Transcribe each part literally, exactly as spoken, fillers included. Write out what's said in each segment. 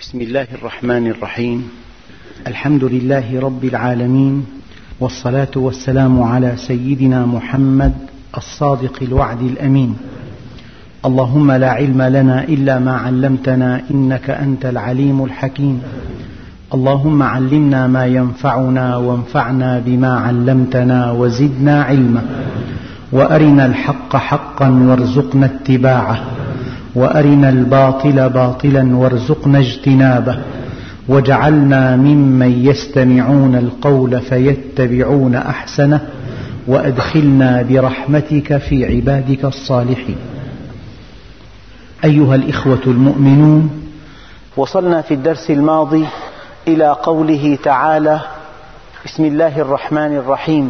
بسم الله الرحمن الرحيم. الحمد لله رب العالمين، والصلاة والسلام على سيدنا محمد الصادق الوعد الأمين. اللهم لا علم لنا إلا ما علمتنا إنك أنت العليم الحكيم. اللهم علمنا ما ينفعنا وانفعنا بما علمتنا وزدنا علما، وأرنا الحق حقا وارزقنا اتباعه، وأرنا الباطل باطلا وارزقنا اجتنابه، واجعلنا ممن يستمعون القول فيتبعون أحسنه، وأدخلنا برحمتك في عبادك الصالحين. أيها الإخوة المؤمنون، وصلنا في الدرس الماضي إلى قوله تعالى: بسم الله الرحمن الرحيم: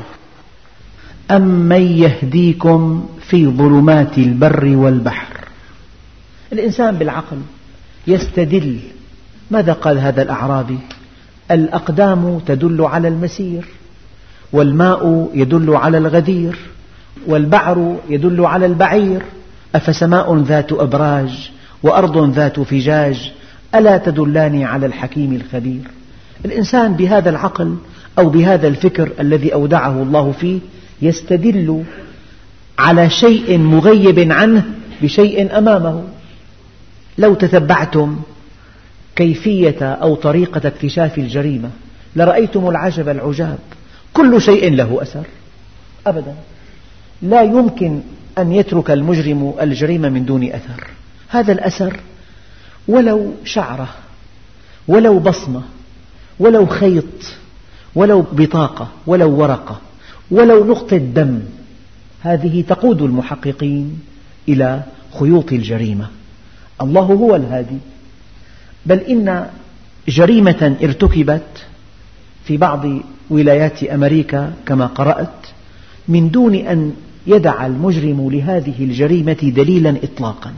أمن يهديكم في ظلمات البر والبحر. الإنسان بالعقل يستدل. ماذا قال هذا الأعرابي؟ الأقدام تدل على المسير، والماء يدل على الغدير، والبعر يدل على البعير، أفسماء ذات أبراج وأرض ذات فجاج ألا تدلان على الحكيم الخبير. الإنسان بهذا العقل أو بهذا الفكر الذي أودعه الله فيه يستدل على شيء مغيب عنه بشيء أمامه. لو تتبعتم كيفية أو طريقة اكتشاف الجريمة لرأيتم العجب العجاب. كل شيء له أثر أبدا، لا يمكن أن يترك المجرم الجريمة من دون أثر. هذا الأثر ولو شعرة، ولو بصمة، ولو خيط، ولو بطاقة، ولو ورقة، ولو نقطة دم، هذه تقود المحققين إلى خيوط الجريمة. الله هو الهادي. بل إن جريمة ارتكبت في بعض ولايات أمريكا كما قرأت من دون أن يدع المجرم لهذه الجريمة دليلا إطلاقا.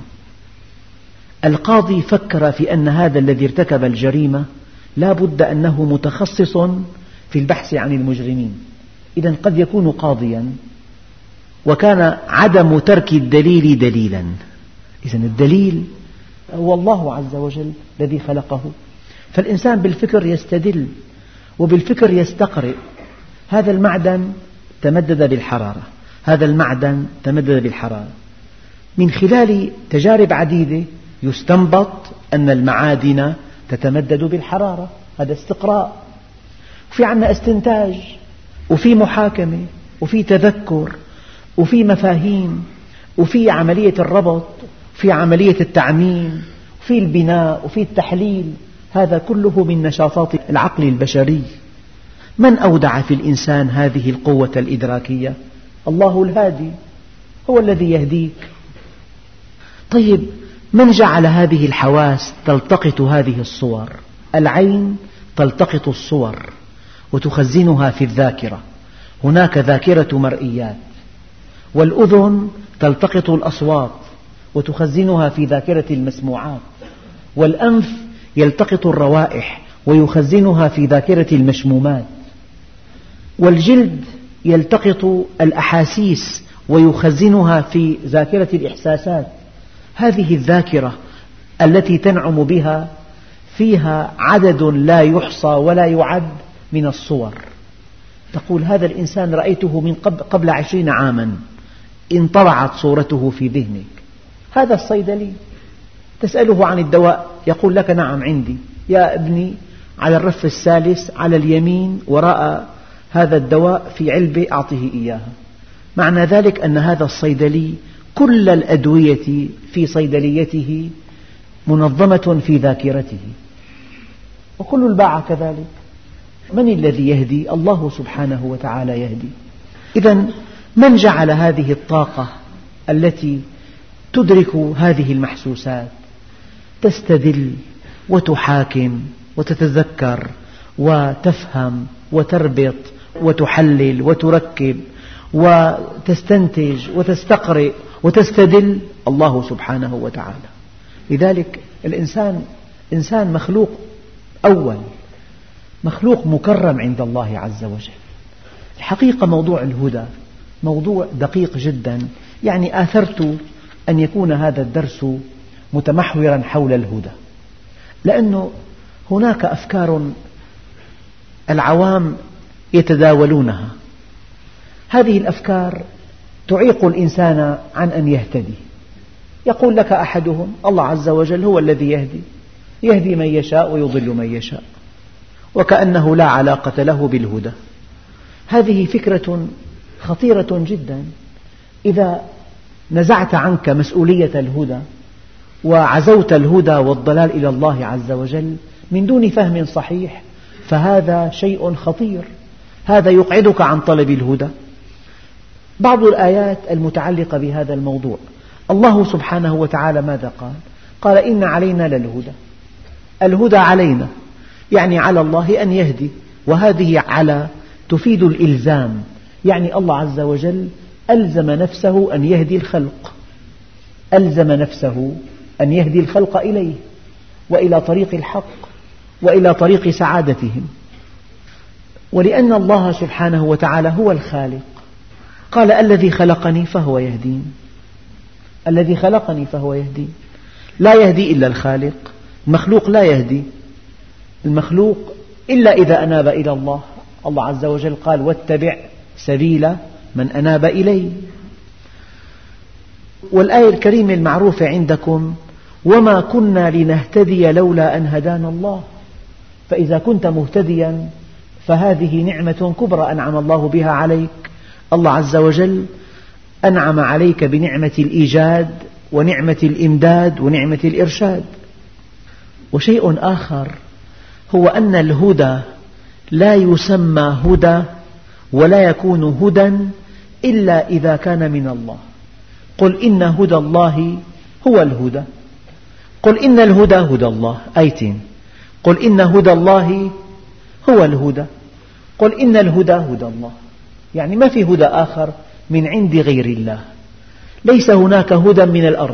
القاضي فكر في أن هذا الذي ارتكب الجريمة لا بد أنه متخصص في البحث عن المجرمين، إذن قد يكون قاضيا، وكان عدم ترك الدليل دليلا. إذن الدليل هو الله عز وجل الذي خلقه. فالإنسان بالفكر يستدل، وبالفكر يستقرئ. هذا المعدن تمدد بالحرارة، هذا المعدن تمدد بالحرارة. من خلال تجارب عديدة يستنبط أن المعادن تتمدد بالحرارة. هذا استقراء. وفي عندنا استنتاج، وفي محاكمة، وفي تذكر، وفي مفاهيم، وفي عملية الربط، وفي عملية التعميم، وفي البناء، وفي التحليل. هذا كله من نشاطات العقل البشري. من أودع في الإنسان هذه القوة الإدراكية؟ الله الهادي، هو الذي يهديك. طيب، من جعل هذه الحواس تلتقط هذه الصور؟ العين تلتقط الصور وتخزنها في الذاكرة، هناك ذاكرة مرئيات. والأذن تلتقط الأصوات وتخزنها في ذاكرة المسموعات. والأنف يلتقط الروائح ويخزنها في ذاكرة المشمومات. والجلد يلتقط الأحاسيس ويخزنها في ذاكرة الإحساسات. هذه الذاكرة التي تنعم بها فيها عدد لا يحصى ولا يعد من الصور. تقول هذا الإنسان رأيته من قبل عشرين عاما، انطبعت صورته في ذهنك. هذا الصيدلي تسأله عن الدواء يقول لك نعم عندي يا ابني، على الرف الثالث على اليمين وراء هذا الدواء في علبة أعطه إياها. معنى ذلك أن هذا الصيدلي كل الأدوية في صيدليته منظمة في ذاكرته، وكل الباعة كذلك. من الذي يهدي؟ الله سبحانه وتعالى يهدي. إذن من جعل هذه الطاقة التي تدرك هذه المحسوسات تستدل وتحاكم وتتذكر وتفهم وتربط وتحلل وتركب وتستنتج وتستقرئ وتستدل؟ الله سبحانه وتعالى. لذلك الإنسان إنسان مخلوق أول، مخلوق مكرم عند الله عز وجل. الحقيقة موضوع الهدى موضوع دقيق جدا، يعني آثرت أن يكون هذا الدرس متمحورا حول الهدى، لأنه هناك أفكار العوام يتداولونها، هذه الأفكار تعيق الإنسان عن أن يهتدي. يقول لك أحدهم: الله عز وجل هو الذي يهدي، يهدي من يشاء ويضل من يشاء، وكأنه لا علاقة له بالهدى. هذه فكرة خطيرة جدا. إذا نزعت عنك مسؤولية الهدى وعزوت الهدى والضلال إلى الله عز وجل من دون فهم صحيح، فهذا شيء خطير، هذا يقعدك عن طلب الهدى. بعض الآيات المتعلقة بهذا الموضوع، الله سبحانه وتعالى ماذا قال؟ قال: إن علينا للهدى. الهدى علينا، يعني على الله أن يهدي، وهذه على تفيد الإلزام، يعني الله عز وجل ألزم نفسه أن يهدي الخلق، ألزم نفسه أن يهدي الخلق إليه وإلى طريق الحق وإلى طريق سعادتهم. ولأن الله سبحانه وتعالى هو الخالق، قال: الذي خلقني فهو يهدين، الذي خلقني فهو يهدين. لا يهدي إلا الخالق، المخلوق لا يهدي، المخلوق إلا إذا أناب إلى الله. الله عز وجل قال: واتبع سبيل من أناب إلي. والآية الكريمة المعروفة عندكم: وما كنا لنهتدي لولا أن هدانا الله. فإذا كنت مهتديا فهذه نعمة كبرى أنعم الله بها عليك. الله عز وجل أنعم عليك بنعمة الإيجاد ونعمة الإمداد ونعمة الإرشاد. وشيء آخر هو أن الهدى لا يسمى هدى ولا يكون هدى إلا إذا كان من الله. قل إن هدى الله هو الهدى، قل إن الهدى هدى الله، آيتين. قل إن هدى الله هو الهدى، قل إن الهدى هدى الله، يعني ما في هدى آخر من عند غير الله. ليس هناك هدى من الأرض،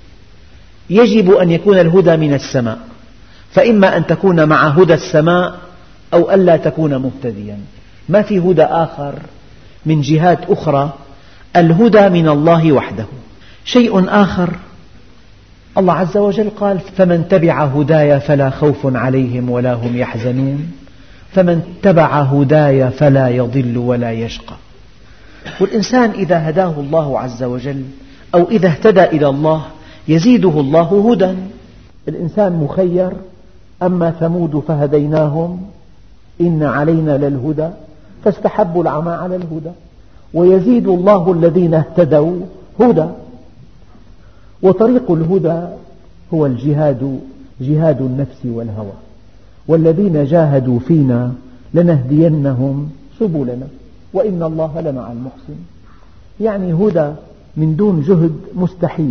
يجب أن يكون الهدى من السماء، فإما أن تكون مع هدى السماء أو ألا تكون مهتديا. ما في هدى آخر من جهات أخرى، الهدى من الله وحده. شيء آخر، الله عز وجل قال: فمن تبع هداي فلا خوف عليهم ولا هم يحزنون، فمن تبع هداي فلا يضل ولا يشقى. والإنسان إذا هداه الله عز وجل أو إذا اهتدى إلى الله يزيده الله هدى. الإنسان مخير: أما ثمود فهديناهم إن علينا للهدى فاستحبوا العمى على الهدى، ويزيد الله الذين اهتدوا هدى. وطريق الهدى هو الجهاد، جهاد النفس والهوى. والذين جاهدوا فينا لنهدينهم سبلنا وإن الله لمع المحسن. يعني هدى من دون جهد مستحيل.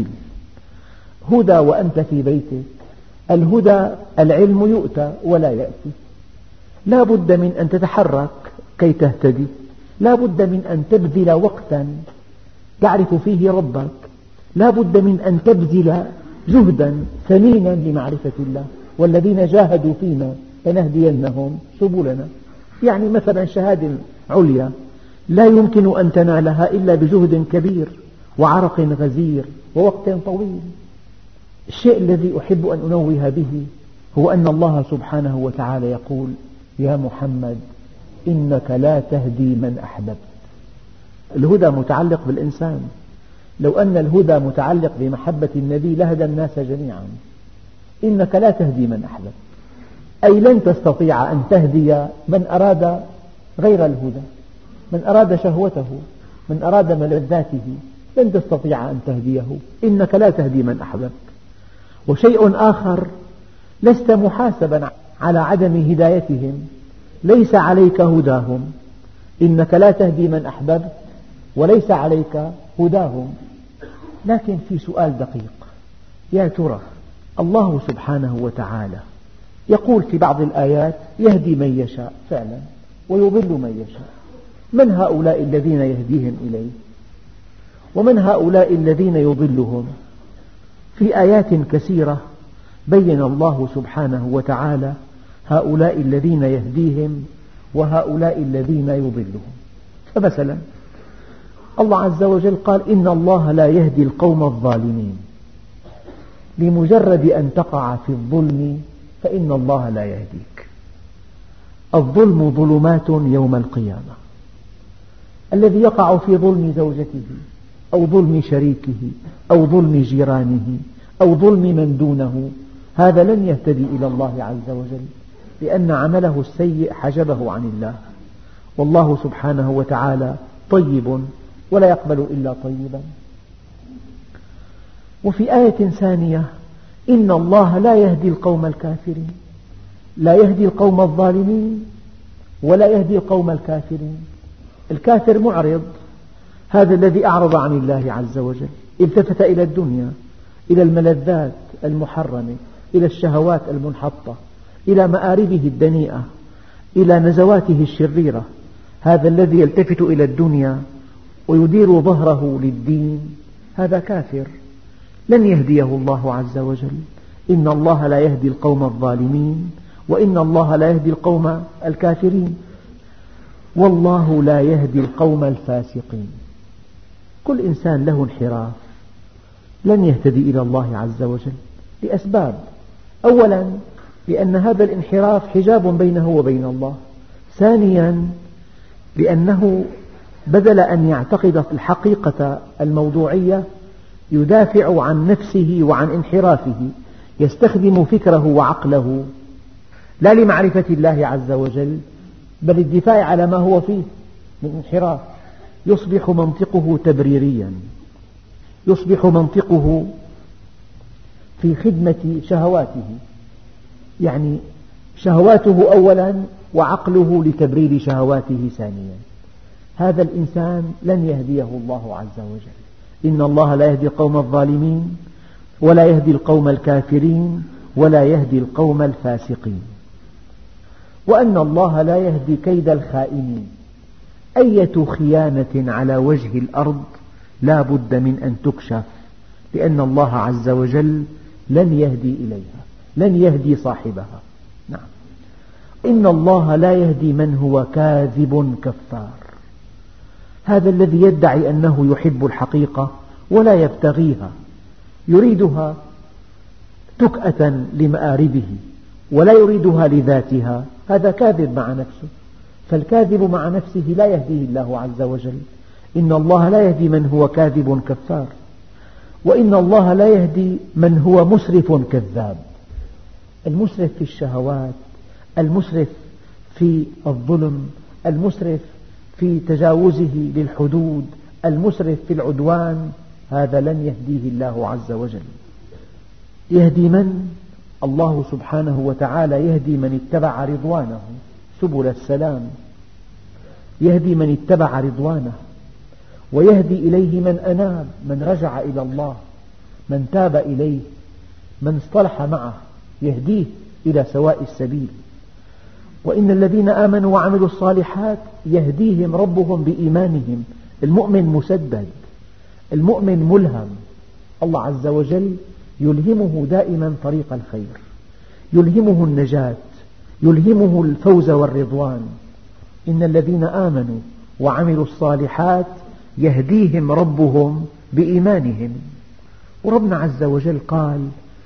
هدى وأنت في بيتك. الهدى العلم يؤتى ولا يأتي، لا بد من أن تتحرك كي تهتدي، لا بد من أن تبذل وقتا تعرف فيه ربك، لا بد من أن تبذل جهدا ثمينا لمعرفة الله. والذين جاهدوا فينا لنهدينهم سبلنا. يعني مثلا شهادة عليا لا يمكن أن تنالها إلا بجهد كبير وعرق غزير ووقت طويل. الشيء الذي أحب أن أنوه به هو أن الله سبحانه وتعالى يقول: يا محمد إنك لا تهدي من أحببت. الهدى متعلق بالإنسان. لو أن الهدى متعلق بمحبة النبي لهدى الناس جميعا. إنك لا تهدي من أحببت، أي لن تستطيع أن تهدي من أراد غير الهدى، من أراد شهوته، من أراد ملذاته، لن تستطيع أن تهديه. إنك لا تهدي من أحببت. وشيء آخر، لست محاسبا على عدم هدايتهم، ليس عليك هداهم. إنك لا تهدي من أحببت وليس عليك هداهم. لكن في سؤال دقيق: يا ترى الله سبحانه وتعالى يقول في بعض الآيات يهدي من يشاء فعلا ويضل من يشاء، من هؤلاء الذين يهديهم إليه؟ ومن هؤلاء الذين يضلهم؟ في آيات كثيرة بين الله سبحانه وتعالى هؤلاء الذين يهديهم وهؤلاء الذين يضلهم. فمثلا الله عز وجل قال: إن الله لا يهدي القوم الظالمين. لمجرد أن تقع في الظلم فإن الله لا يهديك. الظلم ظلمات يوم القيامة. الذي يقع في ظلم زوجته أو ظلم شريكه أو ظلم جيرانه أو ظلم من دونه، هذا لن يهتدي إلى الله عز وجل، لأن عمله السيء حجبه عن الله، والله سبحانه وتعالى طيب ولا يقبل إلا طيبا. وفي آية ثانية: إن الله لا يهدي القوم الكافرين. لا يهدي القوم الظالمين ولا يهدي القوم الكافرين. الكافر معرض، هذا الذي أعرض عن الله عز وجل، التفت إلى الدنيا، إلى الملذات المحرمة، إلى الشهوات المنحطة، إلى مآربه الدنيئة، إلى نزواته الشريرة. هذا الذي يلتفت إلى الدنيا ويدير ظهره للدين هذا كافر، لن يهديه الله عز وجل. إن الله لا يهدي القوم الظالمين وإن الله لا يهدي القوم الكافرين، والله لا يهدي القوم الفاسقين. كل إنسان له انحراف لن يهتدي إلى الله عز وجل لأسباب: أولا لأن هذا الانحراف حجاب بينه وبين الله، ثانيا لأنه بدل أن يعتقد الحقيقة الموضوعية يدافع عن نفسه وعن انحرافه، يستخدم فكره وعقله لا لمعرفة الله عز وجل بل الدفاع على ما هو فيه من انحراف. يصبح منطقه تبريريا، يصبح منطقه في خدمة شهواته، يعني شهواته أولا وعقله لتبرير شهواته ثانيا. هذا الإنسان لن يهديه الله عز وجل. إن الله لا يهدي القوم الظالمين ولا يهدي القوم الكافرين ولا يهدي القوم الفاسقين. وأن الله لا يهدي كيد الخائنين. أية خيانة على وجه الأرض لا بد من أن تكشف، لأن الله عز وجل لن يهدي إليها، لن يهدي صاحبها. نعم. إن الله لا يهدي من هو كاذب كفار. هذا الذي يدعي أنه يحب الحقيقة ولا يبتغيها، يريدها تكأة لمآربه ولا يريدها لذاتها، هذا كاذب مع نفسه. فالكاذب مع نفسه لا يهديه الله عز وجل. إن الله لا يهدي من هو كاذب كفار، وإن الله لا يهدي من هو مسرف كذاب. المسرف في الشهوات، المسرف في الظلم، المسرف في تجاوزه للحدود، المسرف في العدوان، هذا لن يهديه الله عز وجل. يهدي من؟ الله سبحانه وتعالى يهدي من اتبع رضوانه سبل السلام، يهدي من اتبع رضوانه، ويهدي إليه من أناب، من رجع إلى الله، من تاب إليه، من اصطلح معه، يهديه إلى سواء السبيل. وإن الذين آمنوا وعملوا الصالحات يهديهم ربهم بإيمانهم. المؤمن مسدد، المؤمن ملهم، الله عز وجل يلهمه دائما طريق الخير، يلهمه النجاة، يلهمه الفوز والرضوان. إن الذين آمنوا وعملوا الصالحات يهديهم ربهم بإيمانهم. وربنا عز وجل قال: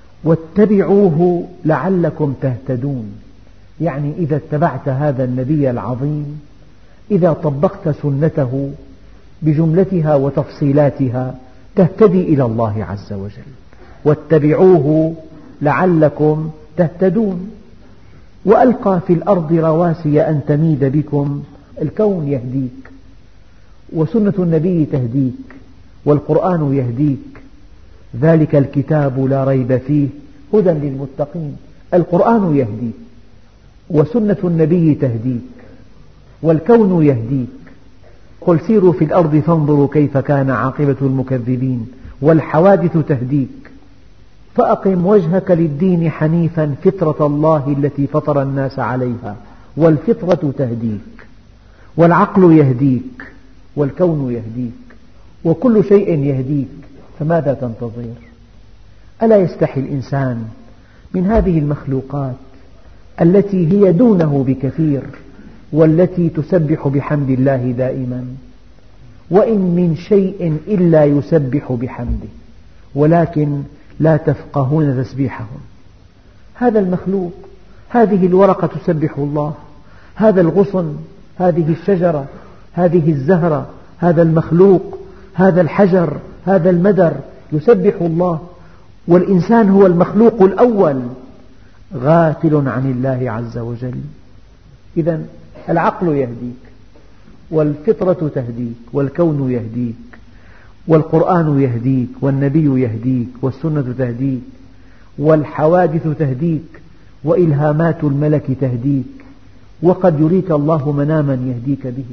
واتبعوه لعلكم تهتدون. يعني إذا اتبعت هذا النبي العظيم، إذا طبقت سنته بجملتها وتفصيلاتها، تهتدي إلى الله عز وجل. واتبعوه لعلكم تهتدون. وألقى في الأرض رواسي أن تميد بكم. الكون يهديك، وسنة النبي تهديك، والقرآن يهديك. ذلك الكتاب لا ريب فيه هدى للمتقين. القرآن يهديك، وسنة النبي تهديك، والكون يهديك. قل سيروا في الأرض فانظروا كيف كان عاقبة المكذبين. والحوادث تهديك. فأقم وجهك للدين حنيفا فطرة الله التي فطر الناس عليها. والفطرة تهديك، والعقل يهديك، والكون يهديك، وكل شيء يهديك. فماذا تنتظر؟ ألا يستحي الإنسان من هذه المخلوقات التي هي دونه بكثير، والتي تسبح بحمد الله دائما؟ وإن من شيء إلا يسبح بحمده ولكن لا تفقهون تسبيحهم. هذا المخلوق هذه الورقة تسبح الله، هذا الغصن، هذه الشجرة، هذه الزهرة، هذا المخلوق، هذا الحجر، هذا المدر يسبح الله. والإنسان هو المخلوق الأول غافل عن الله عز وجل. إذن العقل يهديك، والفطرة تهديك، والكون يهديك، والقرآن يهديك، والنبي يهديك، والسنة تهديك، والحوادث تهديك، وإلهامات الملك تهديك، وقد يريك الله مناما يهديك به.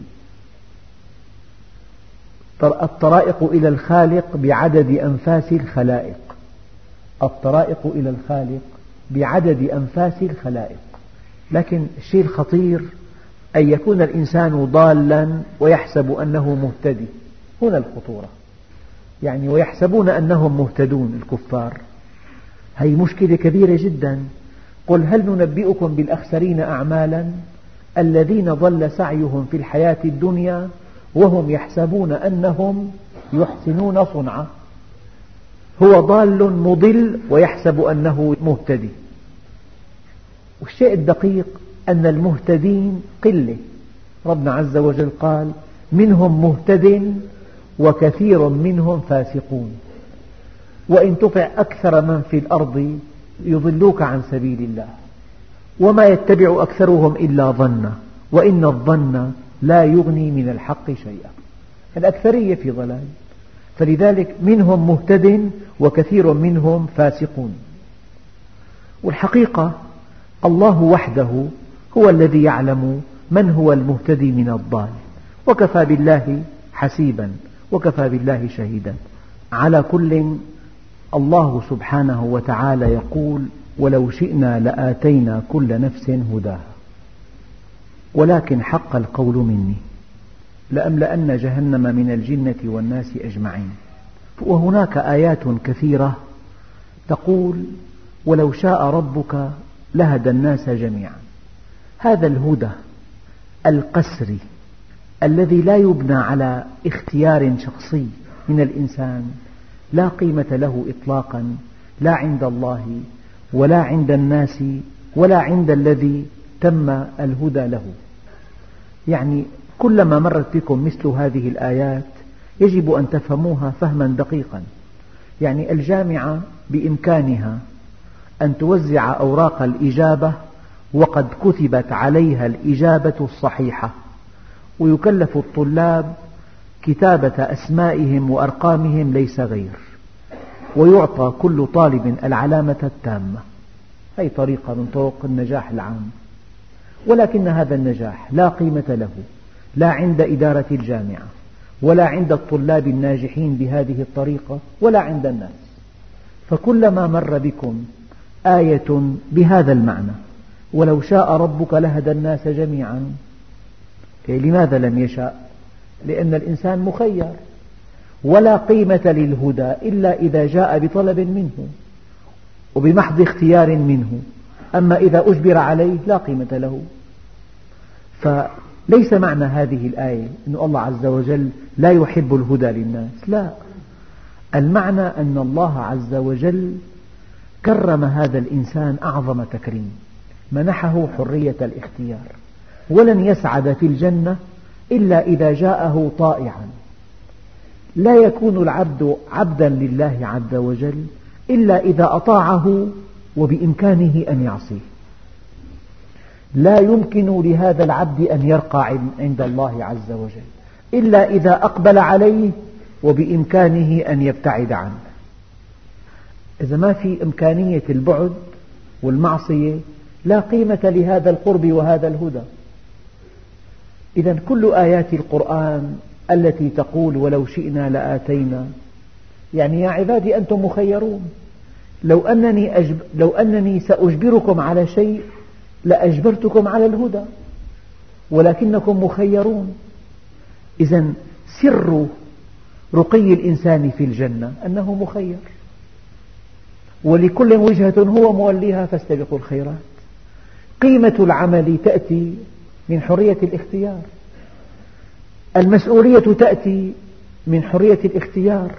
الطرائق إلى الخالق بعدد أنفاس الخلائق، الطرائق إلى الخالق بعدد أنفاس الخلائق. لكن الشيء الخطير أن يكون الإنسان ضالا ويحسب أنه مهتدي، هنا الخطورة. يعني ويحسبون أنهم مهتدون الكفار، هذه مشكلة كبيرة جدا. قل هل ننبئكم بالأخسرين أعمالا الذين ضل سعيهم في الحياة الدنيا وهم يحسبون أنهم يحسنون صنعا. هو ضال مضل ويحسب أنه مهتدي. والشيء الدقيق أن المهتدين قلة. ربنا عز وجل قال منهم مهتد وكثير منهم فاسقون، وإن تطع أكثر من في الأرض يضلوك عن سبيل الله وما يتبع أكثرهم إلا ظنا وإن الظن لا يغني من الحق شيئا. الأكثرية في ضلال، فلذلك منهم مهتد وكثير منهم فاسقون. والحقيقة الله وحده هو الذي يعلم من هو المهتدي من الضال، وكفى بالله حسيبا وكفى بالله شهيدا. على كل، الله سبحانه وتعالى يقول ولو شئنا لآتينا كل نفس هداها ولكن حق القول مني لأملأن جهنم من الجنة والناس أجمعين. وهناك آيات كثيرة تقول ولو شاء ربك لهدى الناس جميعا. هذا الهدى القسري الذي لا يبنى على اختيار شخصي من الإنسان لا قيمة له إطلاقا، لا عند الله ولا عند الناس ولا عند الذي تم الهدى له. يعني كلما مرت بكم مثل هذه الآيات يجب أن تفهموها فهما دقيقا. يعني الجامعة بإمكانها أن توزع أوراق الإجابة وقد كتبت عليها الإجابة الصحيحة، ويكلف الطلاب كتابة أسمائهم وأرقامهم ليس غير، ويعطى كل طالب العلامة التامة. هذه طريقة من طرق النجاح العام، ولكن هذا النجاح لا قيمة له لا عند إدارة الجامعة ولا عند الطلاب الناجحين بهذه الطريقة ولا عند الناس. فكلما مر بكم آية بهذا المعنى ولو شاء ربك لهدى الناس جميعا، لماذا لم يشاء؟ لأن الإنسان مخير، ولا قيمة للهدى إلا إذا جاء بطلب منه وبمحض اختيار منه، أما إذا أجبر عليه لا قيمة له. فليس معنى هذه الآية أن الله عز وجل لا يحب الهدى للناس، لا، المعنى أن الله عز وجل كرم هذا الإنسان أعظم تكريم، منحه حرية الاختيار، ولن يسعد في الجنة إلا إذا جاءه طائعا. لا يكون العبد عبدا لله عز وجل إلا إذا أطاعه وبإمكانه أن يعصيه. لا يمكن لهذا العبد أن يرقى عند الله عز وجل إلا إذا أقبل عليه وبإمكانه أن يبتعد عنه. إذا ما في إمكانية البعد والمعصية لا قيمة لهذا القرب وهذا الهدى. إذن كل آيات القرآن التي تقول ولو شئنا لآتينا، يعني يا عبادي أنتم مخيرون، لو أنني, أجب لو أنني سأجبركم على شيء لأجبرتكم على الهدى، ولكنكم مخيرون. إذن سر رقي الإنسان في الجنة أنه مخير، ولكل وجهة هو موليها فاستبقوا الخيرات. قيمة العمل تأتي من حرية الاختيار، المسؤولية تأتي من حرية الاختيار،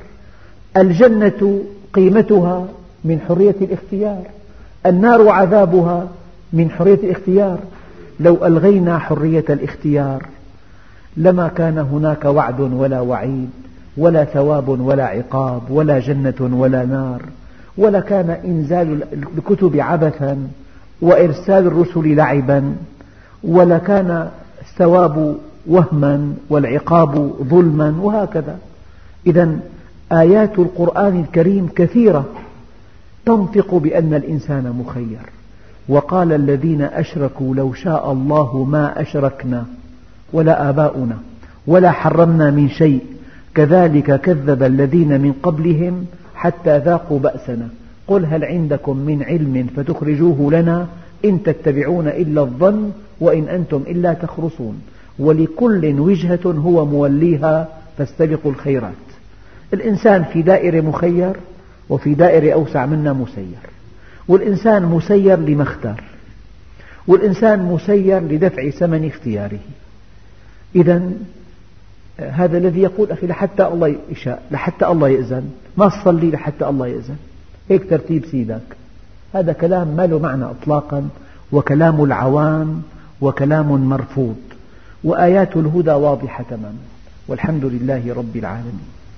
الجنة قيمتها من حرية الاختيار، النار عذابها من حرية الاختيار. لو ألغينا حرية الاختيار لما كان هناك وعد ولا وعيد، ولا ثواب ولا عقاب، ولا جنة ولا نار، ولا كان إنزال الكتب عبثا وإرسال الرسل لعبا، ولا كان الثواب وهما والعقاب ظلما، وهكذا. إذن آيات القرآن الكريم كثيرة تنطق بأن الإنسان مخير. وقال الذين أشركوا لو شاء الله ما أشركنا ولا آباؤنا ولا حرمنا من شيء كذلك كذب الذين من قبلهم حتى ذاقوا بأسنا قل هل عندكم من علم فتخرجوه لنا إن تتبعون إلا الظن وإن أنتم إلا تخرصون ولكل وجهة هو موليها فاستبقوا الخيرات. الإنسان في دائرة مخير وفي دائرة أوسع منها مسير، والإنسان مسير لما اختار، والإنسان مسير لدفع ثمن اختياره. إذن هذا الذي يقول أخي لحتى الله يشاء، لحتى الله يأذن، ما تصلي لحتى الله يأذن، هيك ترتيب سيدك، هذا كلام ما له معنى إطلاقا، وكلام العوام وكلام مرفوض. وآيات الهدى واضحة تماما، والحمد لله رب العالمين.